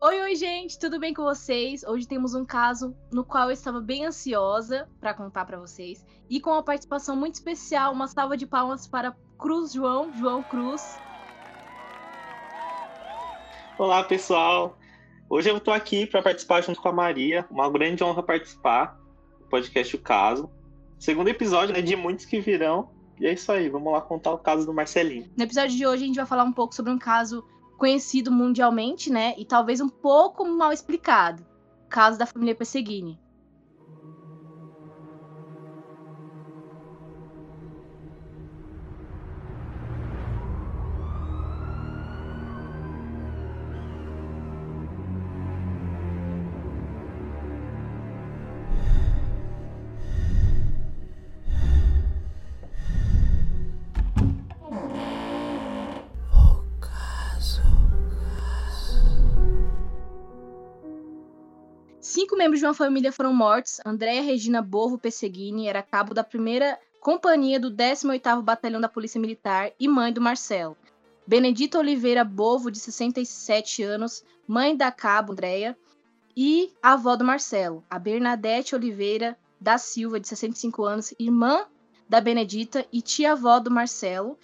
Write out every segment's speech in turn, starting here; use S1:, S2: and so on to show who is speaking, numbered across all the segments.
S1: Oi, gente, tudo bem com vocês? Hoje temos um caso no qual eu estava bem ansiosa para contar para vocês e com uma participação muito especial, uma salva de palmas para João Cruz.
S2: Olá, pessoal! Hoje eu estou aqui para participar junto com a Maria. Uma grande honra participar do podcast O Caso. Segundo episódio, de muitos que virão. E é isso aí, vamos lá contar o caso do Marcelinho.
S1: No episódio de hoje a gente vai falar um pouco sobre um caso conhecido mundialmente, né? E talvez um pouco mal explicado. O caso da família Pesseguini. Cinco membros de uma família foram mortos. Andréa Regina Bovo Pesseguini era cabo da 1ª Companhia do 18º Batalhão da Polícia Militar e mãe do Marcelo. Benedita Oliveira Bovo, de 67 anos, mãe da cabo Andréa e avó do Marcelo. A Bernadette Oliveira da Silva, de 65 anos, irmã da Benedita e tia-avó do Marcelo.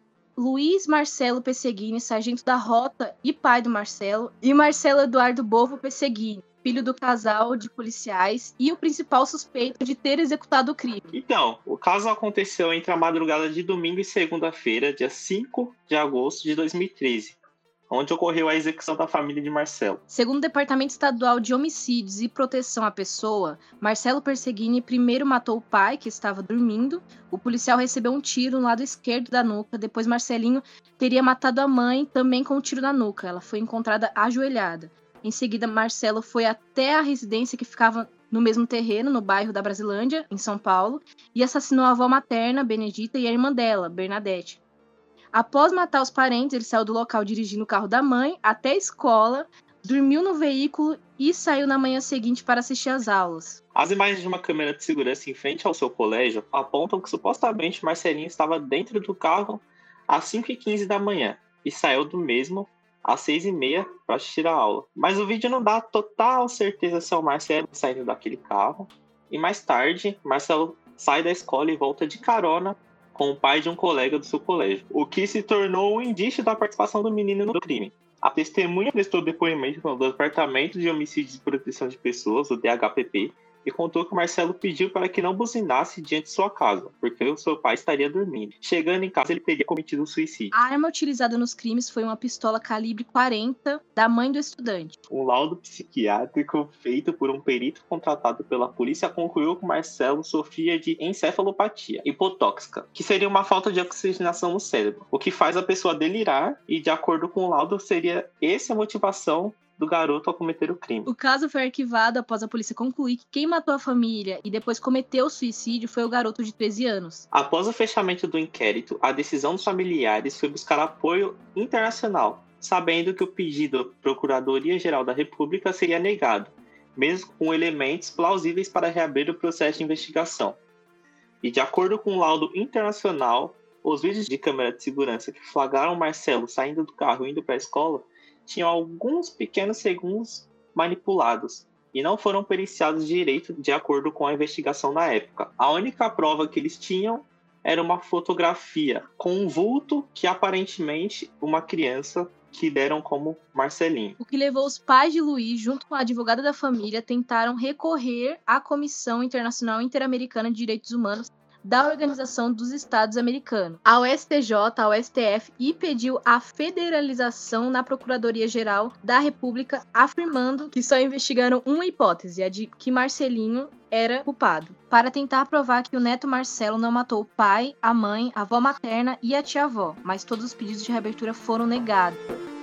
S1: Luiz Marcelo Pesseguini, sargento da Rota e pai do Marcelo. E Marcelo Eduardo Bovo Pesseguini, filho do casal de policiais e o principal suspeito de ter executado o crime.
S2: Então, o caso aconteceu entre a madrugada de domingo e segunda-feira, dia 5 de agosto de 2013, onde ocorreu a execução da família de Marcelo.
S1: Segundo o Departamento Estadual de Homicídios e Proteção à Pessoa, Marcelo Pesseguini primeiro matou o pai, que estava dormindo. O policial recebeu um tiro no lado esquerdo da nuca. Depois, Marcelinho teria matado a mãe, também com um tiro na nuca. Ela foi encontrada ajoelhada. Em seguida, Marcelo foi até a residência que ficava no mesmo terreno, no bairro da Brasilândia, em São Paulo, e assassinou a avó materna, Benedita, e a irmã dela, Bernadette. Após matar os parentes, ele saiu do local dirigindo o carro da mãe até a escola, dormiu no veículo e saiu na manhã seguinte para assistir às aulas.
S2: As imagens de uma câmera de segurança em frente ao seu colégio apontam que supostamente Marcelinho estava dentro do carro às 5h15 da manhã e saiu do mesmo às 6h30 para assistir a aula. Mas o vídeo não dá total certeza se é o Marcelo saindo daquele carro. E mais tarde, Marcelo sai da escola e volta de carona com o pai de um colega do seu colégio, o que se tornou um indício da participação do menino no crime. A testemunha prestou depoimento no Departamento de Homicídios e Proteção de Pessoas, o DHPP, e contou que o Marcelo pediu para que não buzinasse diante de sua casa, porque o seu pai estaria dormindo. Chegando em casa, ele teria cometido um suicídio.
S1: A arma utilizada nos crimes foi uma pistola calibre 40 da mãe do estudante.
S2: Um laudo psiquiátrico feito por um perito contratado pela polícia concluiu que Marcelo sofria de encefalopatia hipotóxica, que seria uma falta de oxigenação no cérebro, o que faz a pessoa delirar, e de acordo com o laudo, seria essa a motivação do garoto ao cometer o crime.
S1: O caso foi arquivado após a polícia concluir que quem matou a família e depois cometeu o suicídio foi o garoto de 13 anos.
S2: Após o fechamento do inquérito, a decisão dos familiares foi buscar apoio internacional, sabendo que o pedido da Procuradoria-Geral da República seria negado, mesmo com elementos plausíveis para reabrir o processo de investigação. E de acordo com o laudo internacional, os vídeos de câmera de segurança que flagraram Marcelo saindo do carro e indo para a escola tinham alguns pequenos segundos manipulados e não foram periciados direito de acordo com a investigação na época. A única prova que eles tinham era uma fotografia com um vulto que aparentemente uma criança que deram como Marcelinho.
S1: O que levou os pais de Luiz, junto com a advogada da família, tentaram recorrer à Comissão Internacional Interamericana de Direitos Humanos da Organização dos Estados Americanos, ao STJ, ao STF, e pediu a federalização na Procuradoria-Geral da República, afirmando que só investigaram uma hipótese, a de que Marcelinho era culpado, para tentar provar que o neto Marcelo não matou o pai, a mãe, a avó materna e a tia-avó, mas todos os pedidos de reabertura foram negados.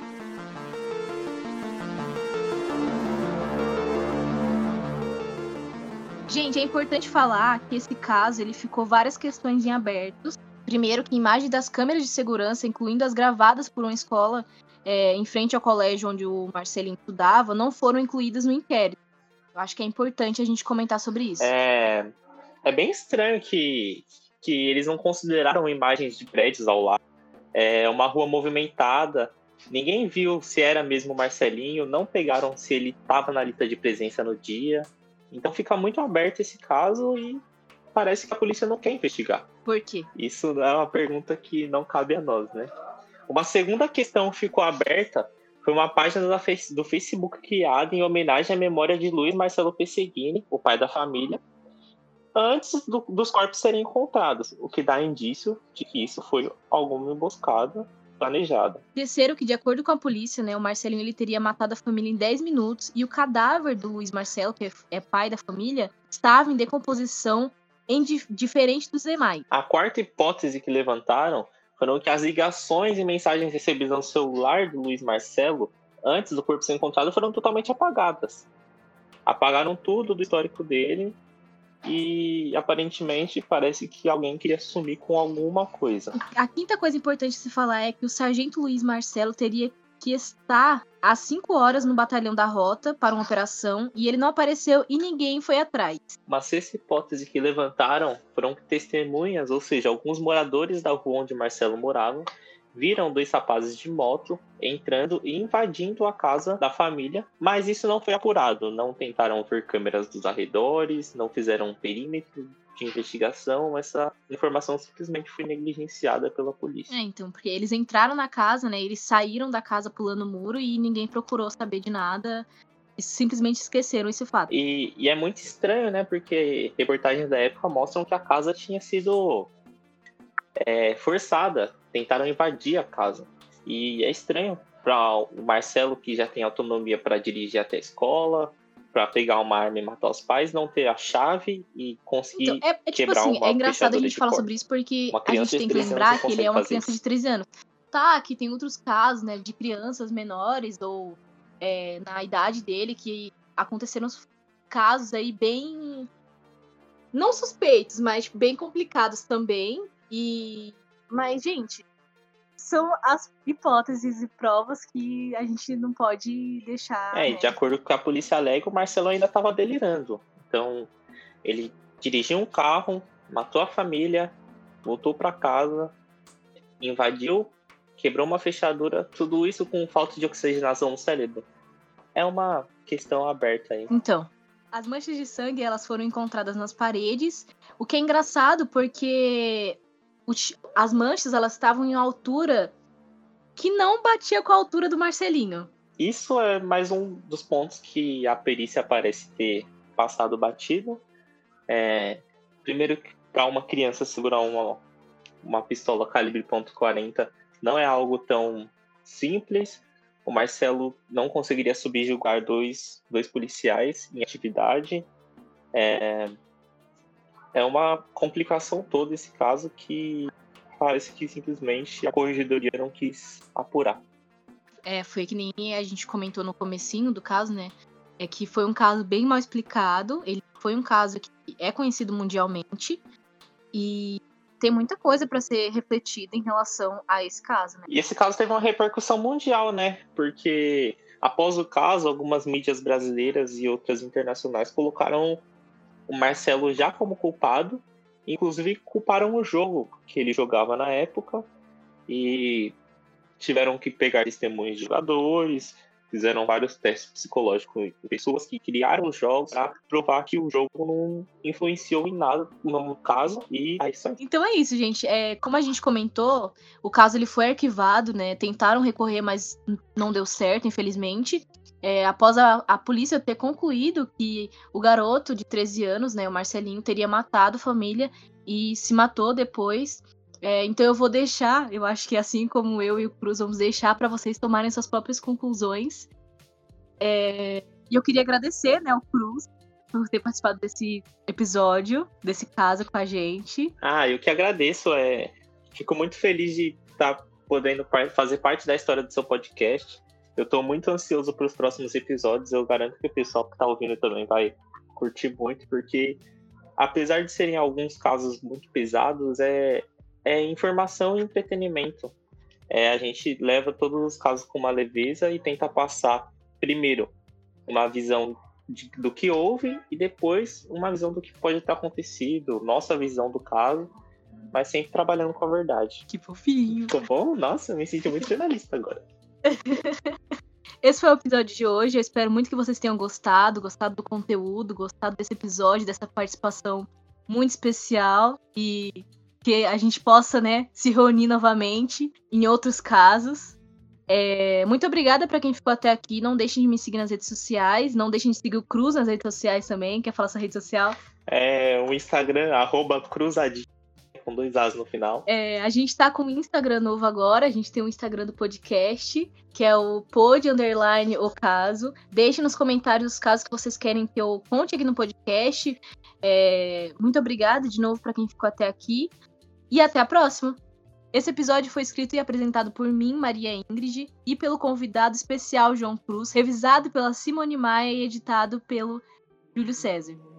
S1: Gente, é importante falar que esse caso ele ficou várias questões em abertos. Primeiro, que imagens das câmeras de segurança, incluindo as gravadas por uma escola em frente ao colégio onde o Marcelinho estudava, não foram incluídas no inquérito. Eu acho que é importante a gente comentar sobre isso.
S2: É bem estranho que eles não consideraram imagens de prédios ao lado. É uma rua movimentada, Ninguém viu se era mesmo o Marcelinho, não pegaram se ele estava na lista de presença no dia. Então fica muito aberto esse caso e parece que a polícia não quer investigar.
S1: Por quê?
S2: Isso é uma pergunta que não cabe a nós, né? Uma segunda questão que ficou aberta foi uma página do Facebook criada em homenagem à memória de Luiz Marcelo Pesseguini, o pai da família, antes dos corpos serem encontrados, o que dá indício de que isso foi alguma emboscada planejada.
S1: Terceiro, que de acordo com a polícia, né, o Marcelinho ele teria matado a família em 10 minutos e o cadáver do Luiz Marcelo, que é pai da família, estava em decomposição diferente dos demais.
S2: A quarta hipótese que levantaram foram que as ligações e mensagens recebidas no celular do Luiz Marcelo antes do corpo ser encontrado foram totalmente apagadas. Apagaram tudo do histórico dele e aparentemente parece que alguém queria sumir com alguma coisa.
S1: A quinta coisa importante de se falar é que o sargento Luiz Marcelo teria que estar às 5 horas no batalhão da Rota para uma operação e ele não apareceu e ninguém foi atrás.
S2: Uma sexta hipótese que levantaram foram que testemunhas, ou seja, alguns moradores da rua onde Marcelo morava, viram 2 rapazes de moto entrando e invadindo a casa da família, mas isso não foi apurado. Não tentaram ver câmeras dos arredores, não fizeram um perímetro de investigação, essa informação simplesmente foi negligenciada pela polícia.
S1: Então, porque eles entraram na casa, né, eles saíram da casa pulando o muro e ninguém procurou saber de nada, e simplesmente esqueceram esse fato.
S2: E é muito estranho, né, porque reportagens da época mostram que a casa tinha sido forçada, tentaram invadir a casa. E é estranho para o Marcelo, que já tem autonomia para dirigir até a escola, para pegar uma arma e matar os pais, não ter a chave e conseguir
S1: então, tipo
S2: quebrar
S1: assim,
S2: uma
S1: é engraçado a gente falar
S2: porta.
S1: sobre isso porque
S2: Uma
S1: a
S2: criança
S1: gente tem
S2: de
S1: que
S2: 13
S1: lembrar
S2: anos
S1: que
S2: não
S1: ele é uma
S2: consegue
S1: criança
S2: fazer
S1: de 13 anos. Tá, que tem outros casos, né, de crianças menores ou na idade dele que aconteceram casos aí bem, não suspeitos, mas bem complicados também. Mas, gente, são as hipóteses e provas que a gente não pode deixar.
S2: E de acordo com o que a polícia alega, o Marcelo ainda estava delirando. Então, ele dirigiu um carro, matou a família, voltou para casa, invadiu, quebrou uma fechadura, tudo isso com falta de oxigenação no cérebro. É uma questão aberta aí.
S1: Então, as manchas de sangue elas foram encontradas nas paredes, o que é engraçado porque as manchas elas estavam em altura que não batia com a altura do Marcelinho.
S2: Isso é mais um dos pontos que a perícia parece ter passado batido. Primeiro, para uma criança segurar uma pistola calibre .40 não é algo tão simples. O Marcelo não conseguiria subjugar dois policiais em atividade. É uma complicação toda esse caso que parece que simplesmente a corregedoria não quis apurar.
S1: Foi que nem a gente comentou no comecinho do caso, né? É que foi um caso bem mal explicado. Ele foi um caso que é conhecido mundialmente e tem muita coisa para ser refletida em relação a esse caso, né?
S2: E esse caso teve uma repercussão mundial, né? Porque após o caso, algumas mídias brasileiras e outras internacionais colocaram o Marcelo já como culpado, inclusive culparam o jogo que ele jogava na época e tiveram que pegar testemunhos de jogadores, fizeram vários testes psicológicos com pessoas que criaram os jogos para provar que o jogo não influenciou em nada no caso. E é isso aí.
S1: Então é isso, gente. Como a gente comentou, o caso ele foi arquivado, né? Tentaram recorrer, mas não deu certo, infelizmente. Após a polícia ter concluído que o garoto de 13 anos, né, o Marcelinho, teria matado a família e se matou depois. Então eu vou deixar, eu acho que assim como eu e o Cruz vamos deixar para vocês tomarem suas próprias conclusões. E eu queria agradecer, né, ao Cruz por ter participado desse episódio, desse caso com a gente.
S2: Eu que agradeço. Fico muito feliz de estar podendo fazer parte da história do seu podcast. Eu estou muito ansioso para os próximos episódios. Eu garanto que o pessoal que está ouvindo também vai curtir muito, porque apesar de serem alguns casos muito pesados, é informação e entretenimento. A gente leva todos os casos com uma leveza e tenta passar, primeiro, uma visão do que houve e depois uma visão do que pode ter acontecido, nossa visão do caso, mas sempre trabalhando com a verdade.
S1: Que fofinho.
S2: Ficou bom? Nossa, eu me senti muito jornalista agora.
S1: Esse foi o episódio de hoje. Eu espero muito que vocês tenham gostado do conteúdo, gostado desse episódio, dessa participação muito especial e que a gente possa, né, se reunir novamente em outros casos. Muito obrigada para quem ficou até aqui. Não deixem de me seguir nas redes sociais. Não deixem de seguir o Cruz nas redes sociais também. Quer falar sua rede social?
S2: O Instagram, @cruzadinha, com 2 As no final.
S1: A gente tá com um Instagram novo agora. A gente tem um Instagram do podcast, que é o pod_ocaso. Deixem nos comentários os casos que vocês querem que eu conte aqui no podcast. Muito obrigada de novo para quem ficou até aqui. E até a próxima! Esse episódio foi escrito e apresentado por mim, Maria Ingrid, e pelo convidado especial João Cruz, revisado pela Simone Maia e editado pelo Júlio César.